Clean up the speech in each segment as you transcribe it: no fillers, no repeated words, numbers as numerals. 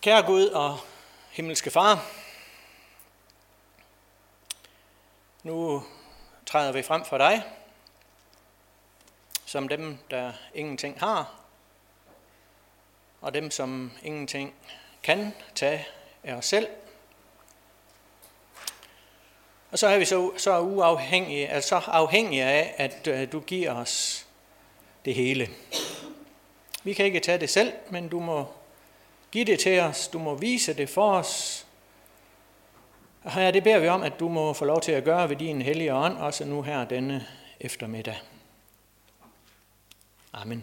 Kære Gud og himmelske Far, nu træder vi frem for dig, som dem, der ingenting har, og dem, som ingenting kan tage af os selv. Og så er vi så afhængige af, at du giver os det hele. Vi kan ikke tage det selv, men du må give det til os, du må vise det for os. Og her, det beder vi om, at du må få lov til at gøre ved din hellige ånd, også nu her denne eftermiddag. Amen.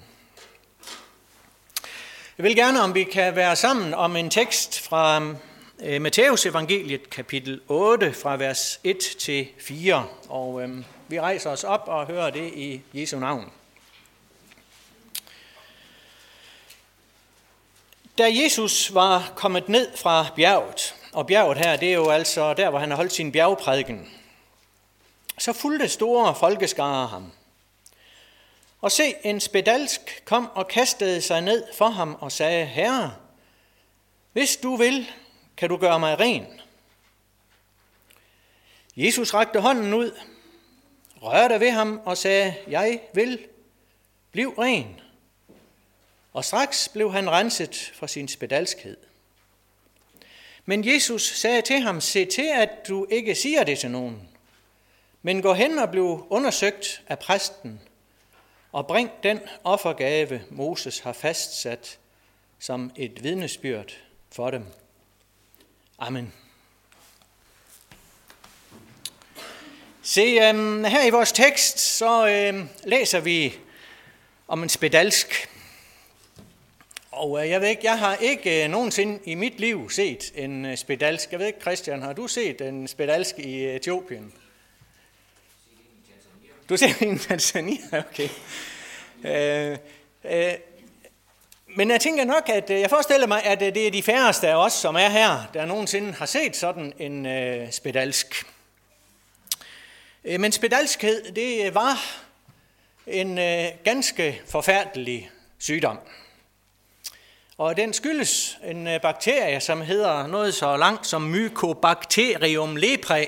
Jeg vil gerne, om vi kan være sammen om en tekst fra Matthæus evangeliet, kapitel 8, fra vers 1 til 4. Og vi rejser os op og hører det i Jesu navn. Da Jesus var kommet ned fra bjerget, og bjerget her, det er jo altså der, hvor han har holdt sin bjergprædiken, så fulgte store folkeskarer ham. Og se, en spedalsk kom og kastede sig ned for ham og sagde, Herre, hvis du vil, kan du gøre mig ren. Jesus rakte hånden ud, rørte ved ham og sagde, jeg vil, bliv ren. Og straks blev han renset for sin spedalskhed. Men Jesus sagde til ham, se til, at du ikke siger det til nogen, men gå hen og bliv undersøgt af præsten, og bring den offergave, Moses har fastsat som et vidnesbyrd for dem. Amen. Se, her i vores tekst, så læser vi om en spedalsk. Og jeg ved ikke, jeg har ikke nogensinde i mit liv set en spedalsk. Jeg ved ikke, Christian, har du set en spedalsk i Etiopien? Du ser en i Tanzania, okay. Men jeg tænker nok, at jeg forestiller mig, at det er de færreste af os, som er her, der nogensinde har set sådan en spedalsk. Men spedalskhed, det var en ganske forfærdelig sygdom. Og den skyldes en bakterie, som hedder noget så langt som Mycobacterium leprae.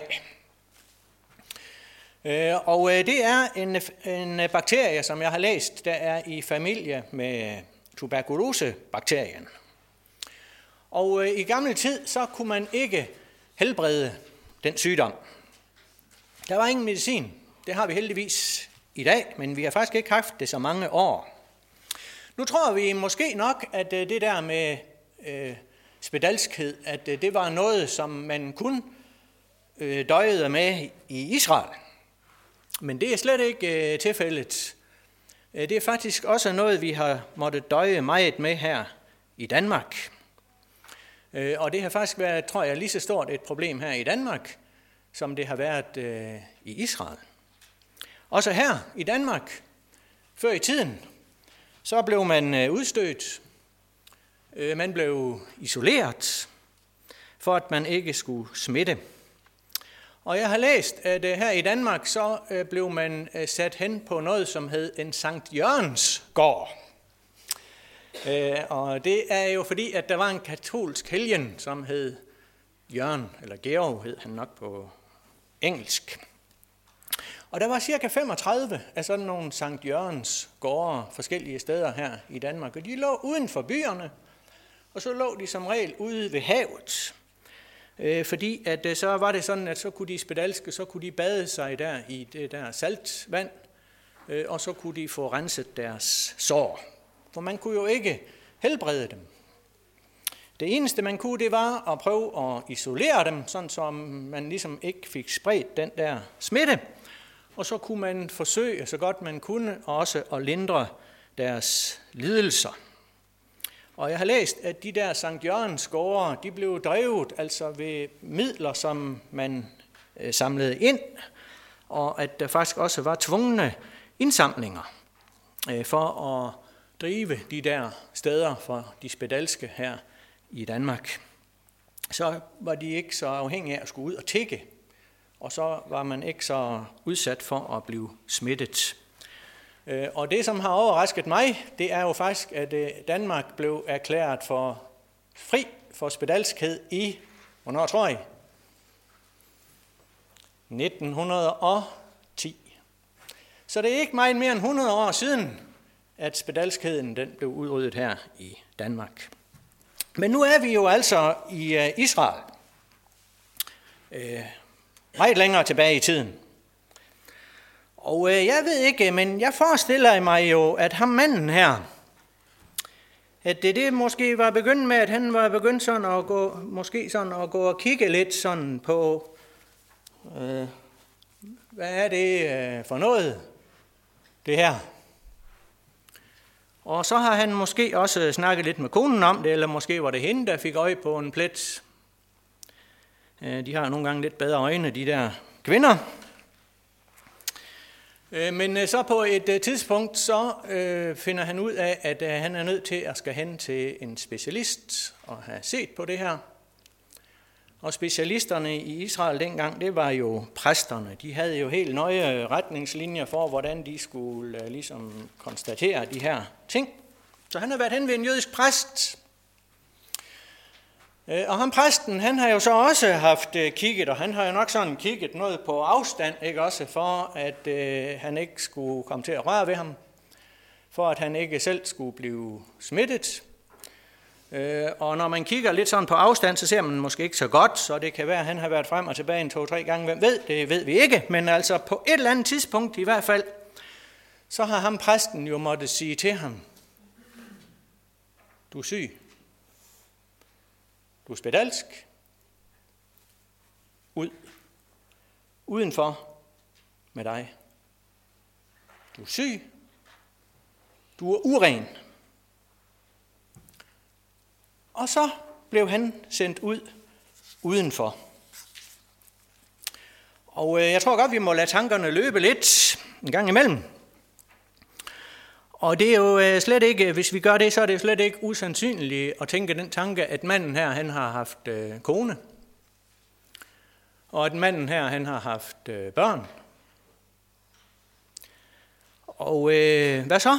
Og det er en bakterie, som jeg har læst, der er i familie med tuberkulosebakterien. Og i gammel tid, så kunne man ikke helbrede den sygdom. Der var ingen medicin. Det har vi heldigvis i dag, men vi har faktisk ikke haft det så mange år. Nu tror vi måske nok, at det der med spedalskhed, at det var noget, som man kun døjede med i Israel. Men det er slet ikke tilfældet. Det er faktisk også noget, vi har måttet døje meget med her i Danmark. Og det har faktisk været, tror jeg, lige så stort et problem her i Danmark, som det har været i Israel. Også her i Danmark, før i tiden, så blev man udstødt. Man blev isoleret, for at man ikke skulle smitte. Og jeg har læst, at her i Danmark, så blev man sat hen på noget, som hed en Sankt Jørgens gård. Og det er jo fordi, at der var en katolsk helgen, som hed Jørgen, eller Georg hed han nok på engelsk. Og der var cirka 35 af sådan nogle Sankt Jørgens gårde forskellige steder her i Danmark. Og de lå uden for byerne, og så lå de som regel ude ved havet. Fordi at så var det sådan, at så kunne de spedalske, så kunne de bade sig der i det der saltvand, og så kunne de få renset deres sår. For man kunne jo ikke helbrede dem. Det eneste man kunne, det var at prøve at isolere dem, sådan som man ligesom ikke fik spredt den der smitte. Og så kunne man forsøge, så godt man kunne, også at lindre deres lidelser. Og jeg har læst, at de der Sankt Jørgens gårde, de blev drevet altså ved midler, som man samlede ind, og at der faktisk også var tvungne indsamlinger for at drive de der steder for de spedalske her i Danmark. Så var de ikke så afhængige af at skulle ud og tigge, og så var man ikke så udsat for at blive smittet. Og det, som har overrasket mig, det er jo faktisk, at Danmark blev erklæret for fri for spedalskhed i, hvornår tror I? 1910. Så det er ikke meget mere end 100 år siden, at spedalskheden den blev udryddet her i Danmark. Men nu er vi jo altså i Israel. Meget længere tilbage i tiden. Og jeg ved ikke, men jeg forestiller mig jo, at ham manden her, at det måske var begyndt med, at han var begyndt sådan at gå, måske sådan at gå og kigge lidt sådan på, hvad er det for noget, det her. Og så har han måske også snakket lidt med konen om det, eller måske var det hende, der fik øje på en plet. De har nogle gange lidt bedre øjne, de der kvinder. Men så på et tidspunkt, så finder han ud af, at han er nødt til at skal hen til en specialist og have set på det her. Og specialisterne i Israel dengang, det var jo præsterne. De havde jo helt nøje retningslinjer for, hvordan de skulle ligesom konstatere de her ting. Så han har været hen ved en jødisk præst. Og ham præsten, han har jo så også haft kigget, og han har jo nok sådan kigget noget på afstand, ikke også, for at han ikke skulle komme til at røre ved ham, for at han ikke selv skulle blive smittet. Og når man kigger lidt sådan på afstand, så ser man måske ikke så godt, så det kan være, at han har været frem og tilbage 2-3 gange. Hvem ved, det ved vi ikke, men altså på et eller andet tidspunkt i hvert fald, så har ham præsten jo måttet sige til ham, du er syg. Du er spedalsk. Ud. Udenfor med dig. Du er syg. Du er uren. Og så blev han sendt ud udenfor. Og jeg tror godt, vi må lade tankerne løbe lidt en gang imellem. Og det er jo slet ikke, hvis vi gør det, så er det jo slet ikke usandsynligt at tænke den tanke, at manden her, han har haft kone. Og at manden her, han har haft børn. Og hvad så?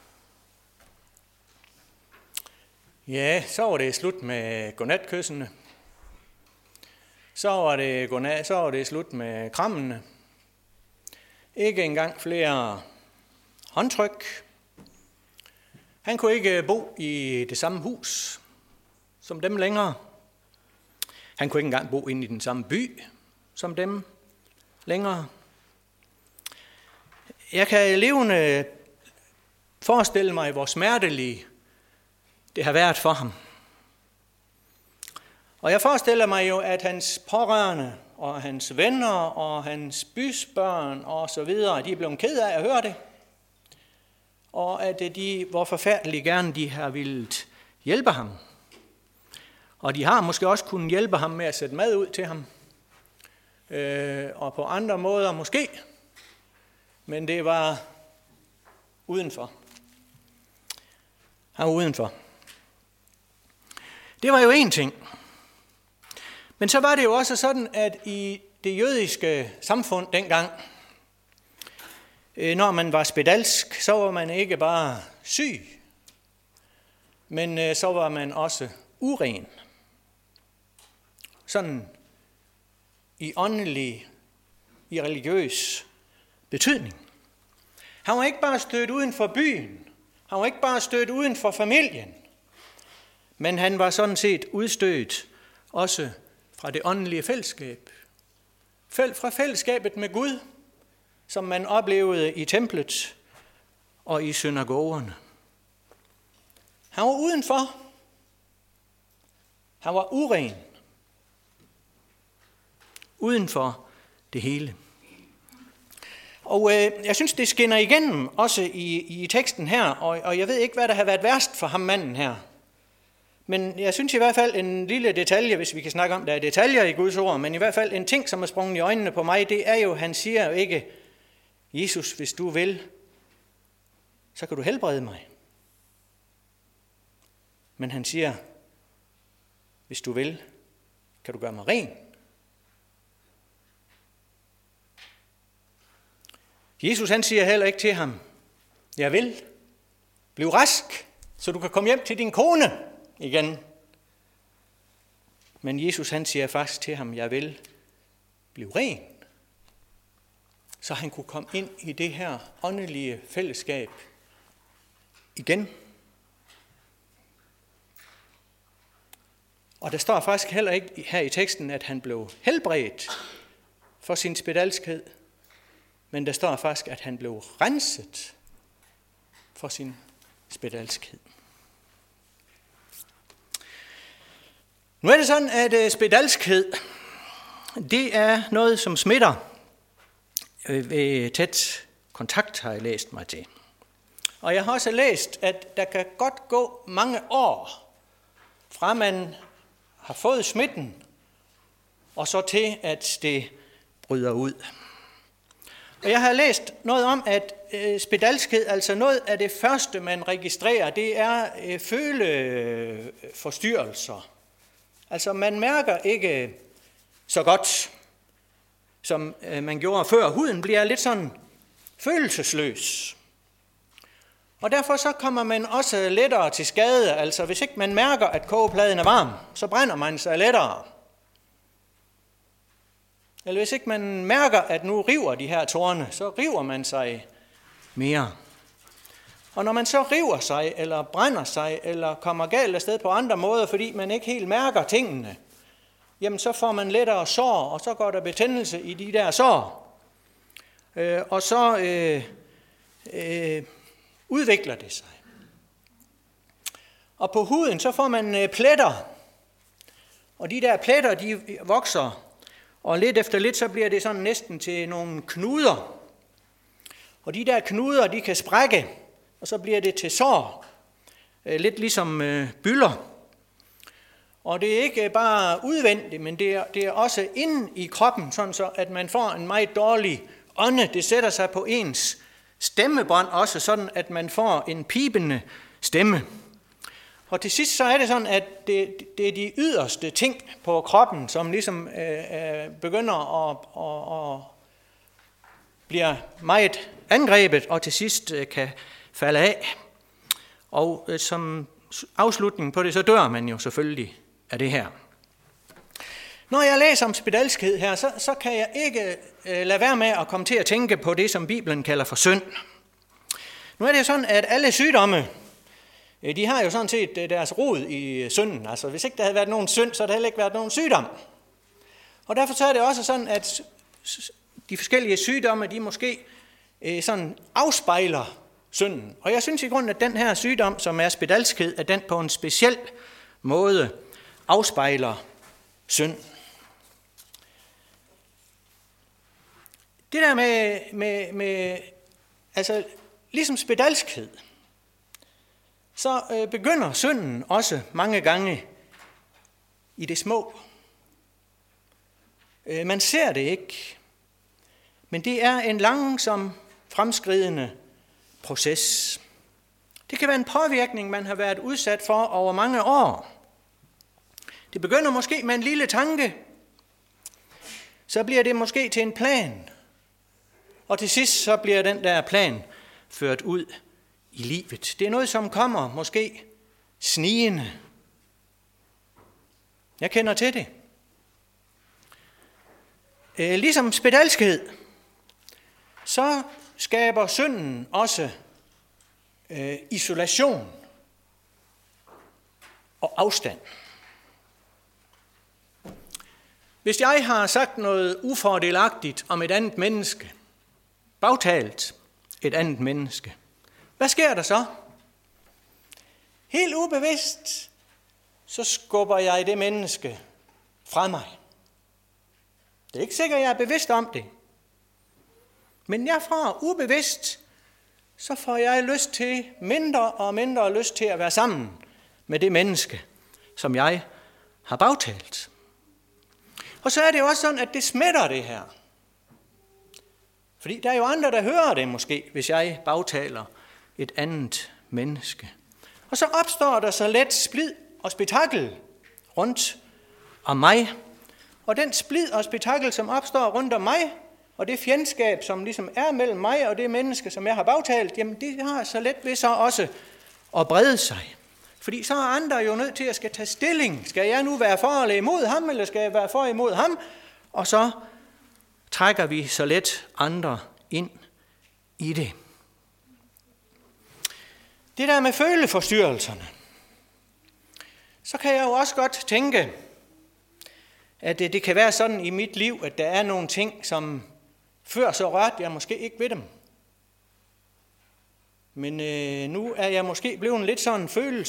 Ja, så var det slut med godnatkyssene. Så var det slut med krammene. Ikke engang flere håndtryk. Han kunne ikke bo i det samme hus som dem længere. Han kunne ikke engang bo inde i den samme by som dem længere. Jeg kan levende forestille mig, hvor smerteligt det har været for ham. Og jeg forestiller mig jo, at hans pårørende og hans venner og hans bysbørn og så videre, de er blevet ked af at høre det. Og at de, hvor forfærdeligt gerne de har villet hjælpe ham. Og de har måske også kunnet hjælpe ham med at sætte mad ud til ham. Og på andre måder måske. Men det var udenfor. Han var udenfor. Det var jo en ting. Men så var det jo også sådan, at i det jødiske samfund dengang, når man var spedalsk, så var man ikke bare syg, men så var man også uren. Sådan i åndelig, i religiøs betydning. Han var ikke bare stødt uden for byen. Han var ikke bare stødt uden for familien. Men han var sådan set udstødt også fra det åndelige fællesskab. Fra fællesskabet med Gud, som man oplevede i templet og i synagogerne. Han var udenfor. Han var uren. Uden for det hele. Og jeg synes, det skinner igennem også i teksten her, og jeg ved ikke, hvad der har været værst for ham manden her. Men jeg synes i hvert fald en lille detalje, hvis vi kan snakke om, der er detaljer i Guds ord, men i hvert fald en ting, som er sprunget i øjnene på mig, det er jo, han siger jo ikke, Jesus, hvis du vil, så kan du helbrede mig. Men han siger, hvis du vil, kan du gøre mig ren. Jesus han siger heller ikke til ham, jeg vil, bliv rask, så du kan komme hjem til din kone igen. Men Jesus han siger faktisk til ham, jeg vil blive ren. Så han kunne komme ind i det her åndelige fællesskab igen. Og der står faktisk heller ikke her i teksten, at han blev helbredt for sin spedalskhed, men der står faktisk, at han blev renset for sin spedalskhed. Nu er det sådan, at spedalskhed, det er noget, som smitter ved tæt kontakt, har jeg læst mig til. Og jeg har også læst, at der kan godt gå mange år, fra man har fået smitten, og så til, at det bryder ud. Og jeg har læst noget om, at spedalskhed, altså noget af det første, man registrerer, det er føleforstyrrelser. Altså man mærker ikke så godt, som man gjorde før. Huden bliver lidt sådan følelsesløs. Og derfor så kommer man også lettere til skade. Altså hvis ikke man mærker, at kogepladen er varm, så brænder man sig lettere. Eller hvis ikke man mærker, at nu river de her torne, så river man sig mere. Og når man så river sig, eller brænder sig, eller kommer galt afsted på andre måder, fordi man ikke helt mærker tingene, jamen så får man lettere sår, og så går der betændelse i de der sår. Og så udvikler det sig. Og på huden, så får man pletter. Og de der pletter, de vokser. Og lidt efter lidt, så bliver det sådan næsten til nogle knuder. Og de der knuder, de kan sprække, og så bliver det til sår. Lidt ligesom bylder. Og det er ikke bare udvendigt, men det er også inde i kroppen, sådan så at man får en meget dårlig ånde. Det sætter sig på ens stemmebånd også, sådan at man får en pibende stemme. Og til sidst så er det sådan, at det er de yderste ting på kroppen, som ligesom begynder at bliver meget angrebet, og til sidst kan falde af. Og som afslutning på det, så dør man jo selvfølgelig af det her. Når jeg læser om spedalskhed her, så kan jeg ikke lade være med at komme til at tænke på det, som Bibelen kalder for synd. Nu er det jo sådan, at alle sygdomme, de har jo sådan set deres rod i synden. Altså hvis ikke der havde været nogen synd, så havde der heller ikke været nogen sygdom. Og derfor så er det også sådan, at de forskellige sygdomme, de måske sådan afspejler synden. Og jeg synes i grunden, at den her sygdom, som er spedalskhed, at den på en speciel måde afspejler synd. Det der med altså ligesom spedalskhed, så begynder synden også mange gange i det små. Man ser det ikke, men det er en langsom fremskridende proces. Det kan være en påvirkning, man har været udsat for over mange år. Det begynder måske med en lille tanke, så bliver det måske til en plan, og til sidst så bliver den der plan ført ud i livet. Det er noget, som kommer måske snigende. Jeg kender til det. Ligesom spedalskhed, så skaber synden også isolation og afstand. Hvis jeg har sagt noget ufordelagtigt om et andet menneske, bagtalt et andet menneske, hvad sker der så? Helt ubevidst, så skubber jeg det menneske fra mig. Det er ikke sikkert, jeg er bevidst om det. Men jeg fra ubevidst, så får jeg lyst til mindre og mindre lyst til at være sammen med det menneske, som jeg har bagtalt. Og så er det jo også sådan, at det smitter det her. Fordi der er jo andre, der hører det måske, hvis jeg bagtaler et andet menneske. Og så opstår der så let splid og spektakel rundt om mig. Og den splid og spektakel, som opstår rundt om mig, og det fjendskab, som ligesom er mellem mig og det menneske, som jeg har bagtalt, jamen det har så let ved så også at brede sig. Fordi så er andre jo nødt til at skal tage stilling. Skal jeg nu være for eller imod ham, eller skal jeg være for imod ham? Og så trækker vi så let andre ind i det. Det der med føleforstyrrelserne, så kan jeg jo også godt tænke, at det kan være sådan i mit liv, at der er nogle ting, som før så rørte jeg måske ikke ved dem. Men nu er jeg måske blevet lidt sådan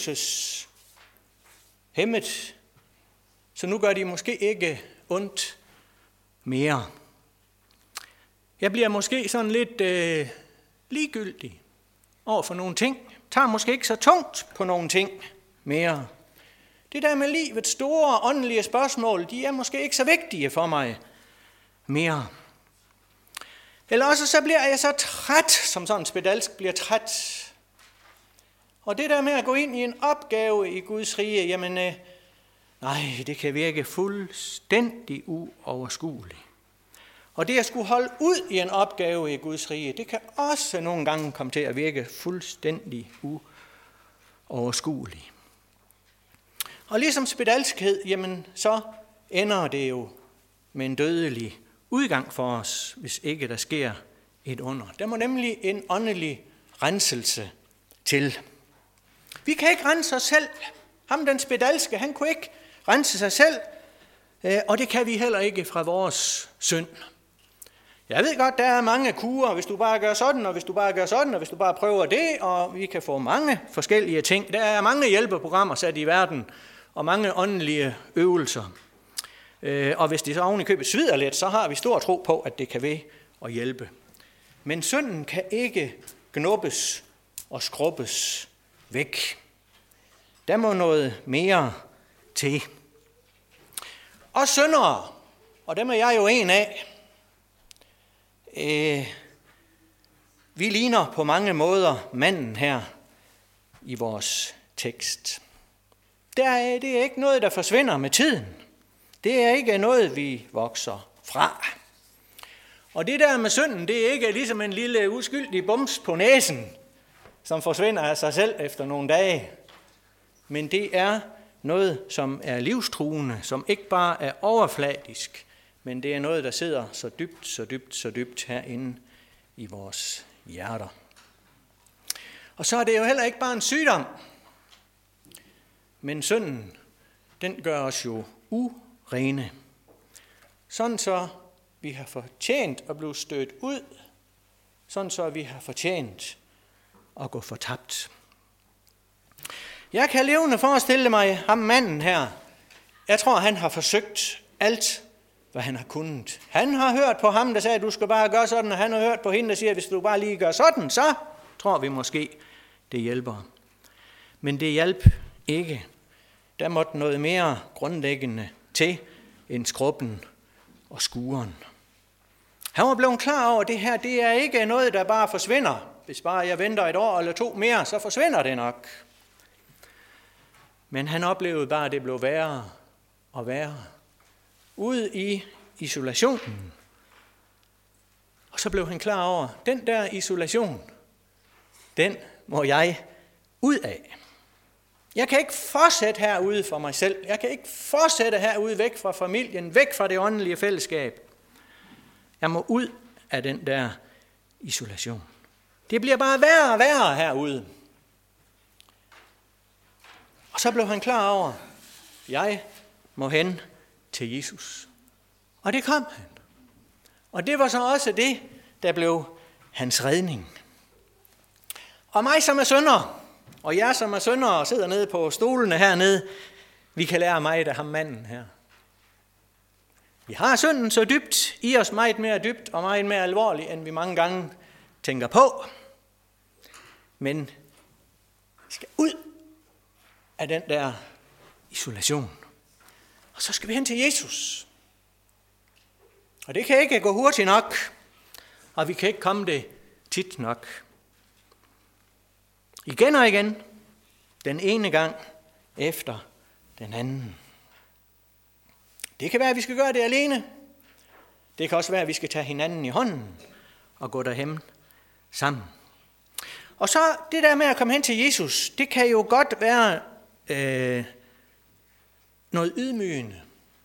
følelseshæmmet, så nu gør de måske ikke ondt mere. Jeg bliver måske sådan lidt ligegyldig over for nogle ting. Tager måske ikke så tungt på nogle ting mere. Det der med livets store åndelige spørgsmål, de er måske ikke så vigtige for mig mere. Eller også så bliver jeg så træt, som sådan spedalsk bliver træt. Og det der med at gå ind i en opgave i Guds rige, jamen, nej, det kan virke fuldstændig uoverskueligt. Og det at skulle holde ud i en opgave i Guds rige, det kan også nogle gange komme til at virke fuldstændig uoverskueligt. Og ligesom spedalskhed, jamen, så ender det jo med en dødelig udgang for os, hvis ikke der sker et under. Der må nemlig en åndelig renselse til. Vi kan ikke rense os selv. Ham den spedalske, han kunne ikke rense sig selv, og det kan vi heller ikke fra vores synd. Jeg ved godt, der er mange kurer, hvis du bare gør sådan, og hvis du bare gør sådan, og hvis du bare prøver det, og vi kan få mange forskellige ting. Der er mange hjælpeprogrammer sat i verden, og mange åndelige øvelser. Og hvis det så oven i købet svider lidt, så har vi stor tro på, at det kan ved at hjælpe. Men synden kan ikke gnubbes og skrubbes væk. Der må noget mere til. Og syndere, og dem er jeg jo en af, vi ligner på mange måder manden her i vores tekst. Det er ikke noget, der forsvinder med tiden. Det er ikke noget, vi vokser fra. Og det der med synden, det er ikke ligesom en lille uskyldig bums på næsen, som forsvinder af sig selv efter nogle dage. Men det er noget, som er livstruende, som ikke bare er overfladisk, men det er noget, der sidder så dybt herinde i vores hjerter. Og så er det jo heller ikke bare en sygdom, men synden, den gør os jo urene. Sådan så vi har fortjent at blive stødt ud, sådan så vi har fortjent at gå fortabt. Jeg kan levende forestille mig ham manden her. Jeg tror, han har forsøgt alt, hvad han har kunnet. Han har hørt på ham, der sagde, at du skal bare gøre sådan, og han har hørt på hende, der siger, at hvis du bare lige gør sådan, så tror vi måske, det hjælper. Men det hjalp ikke. Der måtte noget mere grundlæggende til end skrubben og skuren. Han var blevet klar over, at det her, det er ikke noget, der bare forsvinder. Hvis bare jeg venter et år eller to mere, så forsvinder det nok. Men han oplevede bare, at det blev værre og værre. Ude i isolationen. Og så blev han klar over, at den der isolation, den må jeg ud af. Jeg kan ikke fortsætte herude for mig selv. Jeg kan ikke fortsætte herude væk fra familien, væk fra det åndelige fællesskab. Jeg må ud af den der isolation. Det bliver bare værre og værre herude. Og så blev han klar over, at jeg må hen til Jesus. Og det kom han. Og det var så også det, der blev hans redning. Og mig som er synder, og jer som er synder og sidder nede på stolene hernede, vi kan lære mig af ham manden her. Vi har synden så dybt i os, meget mere dybt og meget mere alvorligt, end vi mange gange tænker på. Men vi skal ud af den der isolation. Og så skal vi hen til Jesus. Og det kan ikke gå hurtigt nok, og vi kan ikke komme det tit nok. Igen og igen, den ene gang efter den anden. Det kan være, at vi skal gøre det alene. Det kan også være, at vi skal tage hinanden i hånden og gå derhen sammen. Og så det der med at komme hen til Jesus, det kan jo godt være noget ydmygende.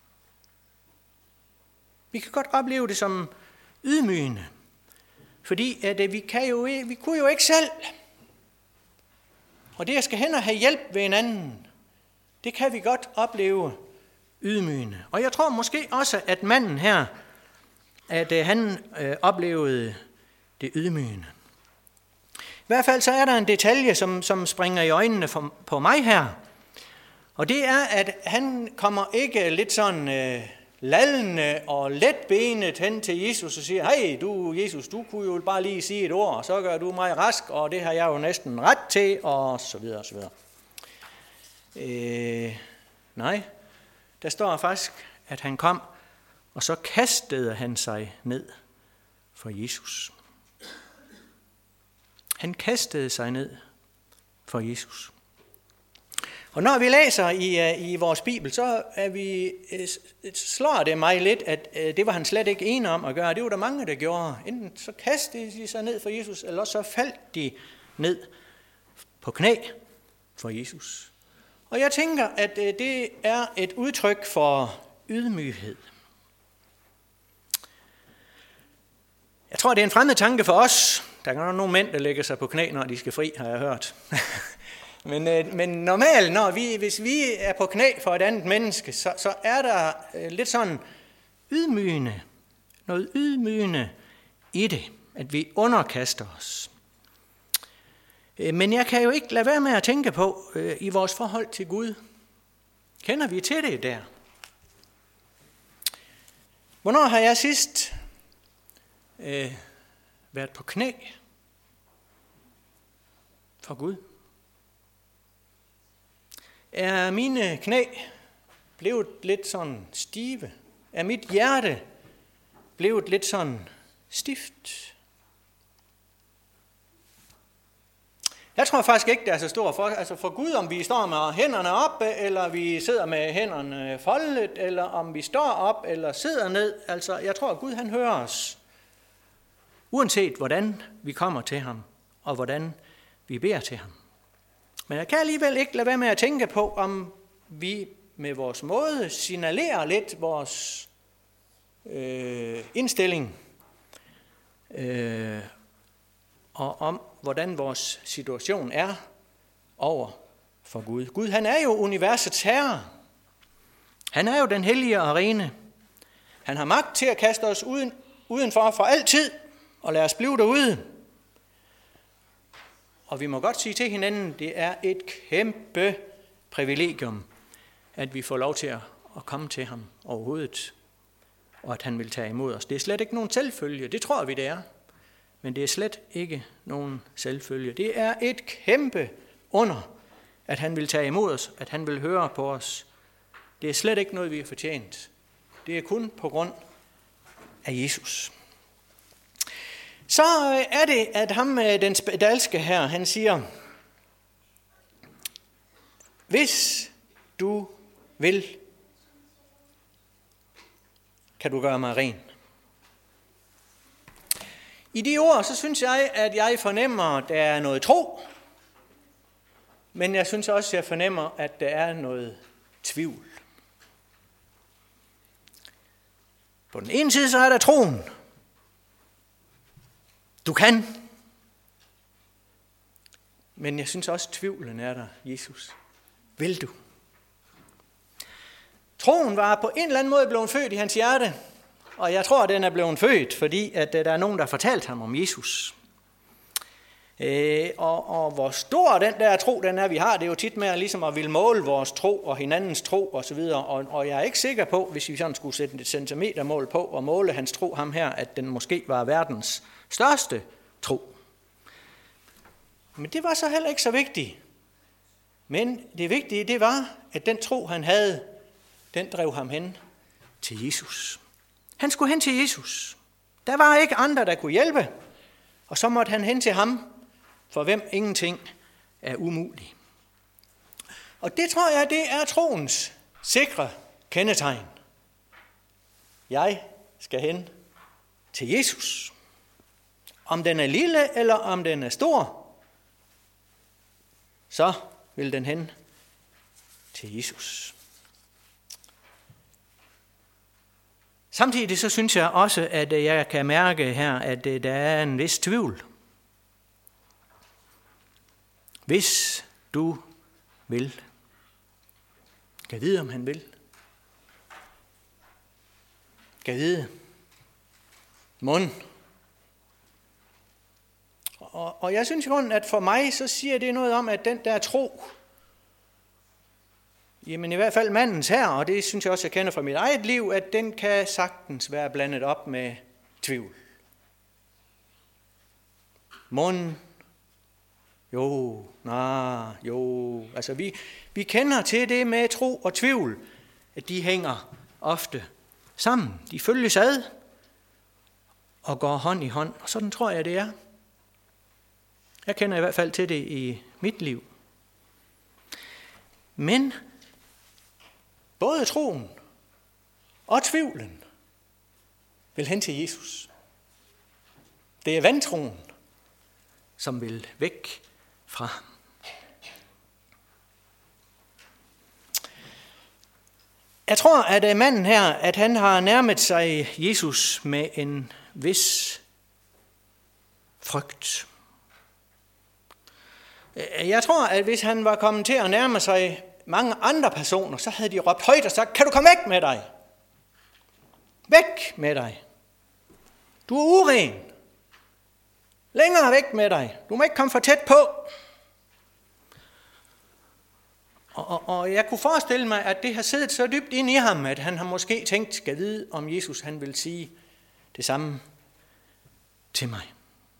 Vi kan godt opleve det som ydmygende, fordi at vi kunne jo ikke selv. Og det at skal hen og have hjælp ved en anden, det kan vi godt opleve ydmygende. Og jeg tror måske også, at manden her, at han oplevede det ydmygende. I hvert fald så er der en detalje, som springer i øjnene på mig her. Og det er, at han kommer ikke lidt sådan lallende og letbenet hen til Jesus og siger, hey du Jesus, du kunne jo bare lige sige et ord, og så gør du mig rask, og det har jeg jo næsten ret til, og så videre og så videre. Nej, der står faktisk, at han kom, og så kastede han sig ned for Jesus. Han kastede sig ned for Jesus. Og når vi læser i vores Bibel, så slår det mig lidt, at det var han slet ikke enig om at gøre. Det var der mange, der gjorde. Enten så kastede de sig ned for Jesus, eller så faldt de ned på knæ for Jesus. Og jeg tænker, at det er et udtryk for ydmyghed. Jeg tror, det er en fremmed tanke for os. Der er godt nogle mænd, der lægger sig på knæ, når de skal fri, har jeg hørt. Men normalt, hvis vi er på knæ for et andet menneske, så er der lidt sådan noget ydmygende i det, at vi underkaster os. Men jeg kan jo ikke lade være med at tænke på, i vores forhold til Gud, kender vi til det der? Hvornår har jeg sidst været på knæ for Gud? Er mine knæ blevet lidt sådan stive? Er mit hjerte blevet lidt sådan stift? Jeg tror faktisk ikke, det er så stor for. Altså for Gud, om vi står med hænderne oppe, eller vi sidder med hænderne foldet, eller om vi står op, eller sidder ned. Altså, jeg tror, at Gud han hører os. Uanset hvordan vi kommer til ham, og hvordan vi beder til ham. Men jeg kan alligevel ikke lade være med at tænke på, om vi med vores måde signalerer lidt vores indstilling, og om hvordan vores situation er over for Gud. Gud, han er jo universets herre. Han er jo den hellige og rene. Han har magt til at kaste os udenfor for altid, og lade os blive derude. Og vi må godt sige til hinanden, det er et kæmpe privilegium, at vi får lov til at komme til ham overhovedet, og at han vil tage imod os. Det er slet ikke nogen selvfølge, det tror vi det er, men det er slet ikke nogen selvfølge. Det er et kæmpe under, at han vil tage imod os, at han vil høre på os. Det er slet ikke noget, vi har fortjent. Det er kun på grund af Jesus. Så er det, at ham, den spedalske her, han siger, hvis du vil, kan du gøre mig ren. I de ord, så synes jeg, at jeg fornemmer, at der er noget tro, men jeg synes også, at jeg fornemmer, at der er noget tvivl. På den ene side, så er der troen. Du kan. Men jeg synes også, tvivlen er der, Jesus. Vil du? Troen var på en eller anden måde blevet født i hans hjerte, og jeg tror, at den er blevet født, fordi at der er nogen, der har fortalt ham om Jesus. Og hvor stor den der tro, den er, vi har, det er jo tit med ligesom at ville måle vores tro og hinandens tro osv., og jeg er ikke sikker på, hvis vi sådan skulle sætte et centimetermål på og måle hans tro ham her, at den måske var verdens største tro. Men det var så heller ikke så vigtigt. Men det vigtige, det var, at den tro, han havde, den drev ham hen til Jesus. Han skulle hen til Jesus. Der var ikke andre, der kunne hjælpe, og så måtte han hen til ham, for hvem ingenting er umuligt. Og det tror jeg, det er troens sikre kendetegn. Jeg skal hen til Jesus. Om den er lille, eller om den er stor, så vil den hen til Jesus. Samtidig så synes jeg også, at jeg kan mærke her, at der er en vis tvivl. Hvis du vil. Kan vide, om han vil. Kan vide. Mund. Og jeg synes i grunden, at for mig, så siger det noget om, at den der tro, jamen i hvert fald mandens her, og det synes jeg også, jeg kender fra mit eget liv, at den kan sagtens være blandet op med tvivl. Mund. Jo. Altså vi kender til det med tro og tvivl, at de hænger ofte sammen. De følges ad og går hånd i hånd. Og sådan tror jeg, det er. Jeg kender i hvert fald til det i mit liv. Men både troen og tvivlen vil hen til Jesus. Det er vantroen, som vil væk fra ham. Jeg tror, at manden her, at han har nærmet sig Jesus med en vis frygt. Jeg tror, at hvis han var kommet til at nærme sig mange andre personer, så havde de råbt højt og sagt, kan du komme væk med dig? Væk med dig. Du er uren. Længere væk med dig. Du må ikke komme for tæt på. Og jeg kunne forestille mig, at det har siddet så dybt ind i ham, at han har måske tænkt, skal vide, om Jesus han vil sige det samme til mig.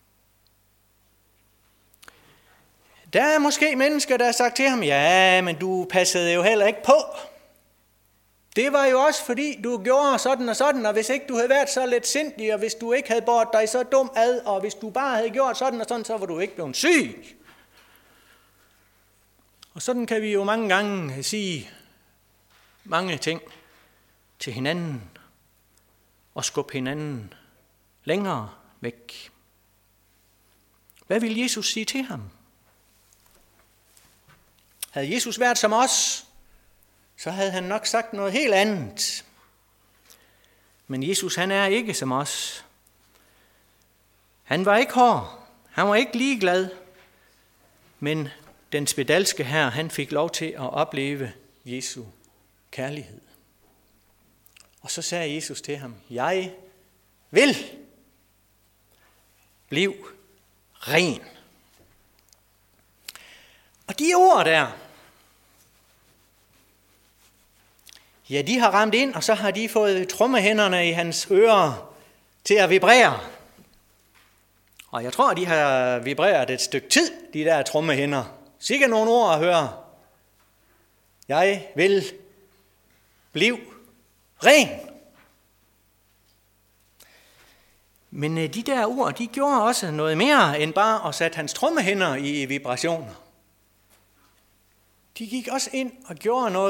Der er måske mennesker, der har sagt til ham, ja, men du passede jo heller ikke på. Det var jo også fordi, du gjorde sådan og sådan, og hvis ikke du havde været så letsindig, og hvis du ikke havde båret dig så dum ad, og hvis du bare havde gjort sådan og sådan, så var du ikke blevet syg. Og sådan kan vi jo mange gange sige mange ting til hinanden, og skubbe hinanden længere væk. Hvad vil Jesus sige til ham? Havde Jesus været som os, så havde han nok sagt noget helt andet. Men Jesus, han er ikke som os. Han var ikke hård. Han var ikke ligeglad. Men den spedalske her, han fik lov til at opleve Jesu kærlighed. Og så sagde Jesus til ham, jeg vil blive ren. Og de ord der, ja, de har ramt ind, og så har de fået trommehænderne i hans ører til at vibrere. Og jeg tror, de har vibreret et stykke tid, de der trommehænder. Sikke nogle ord at høre. Jeg vil blive ren. Men de der ord, de gjorde også noget mere end bare at sætte hans trommehænder i vibrationer. De gik også ind og gjorde noget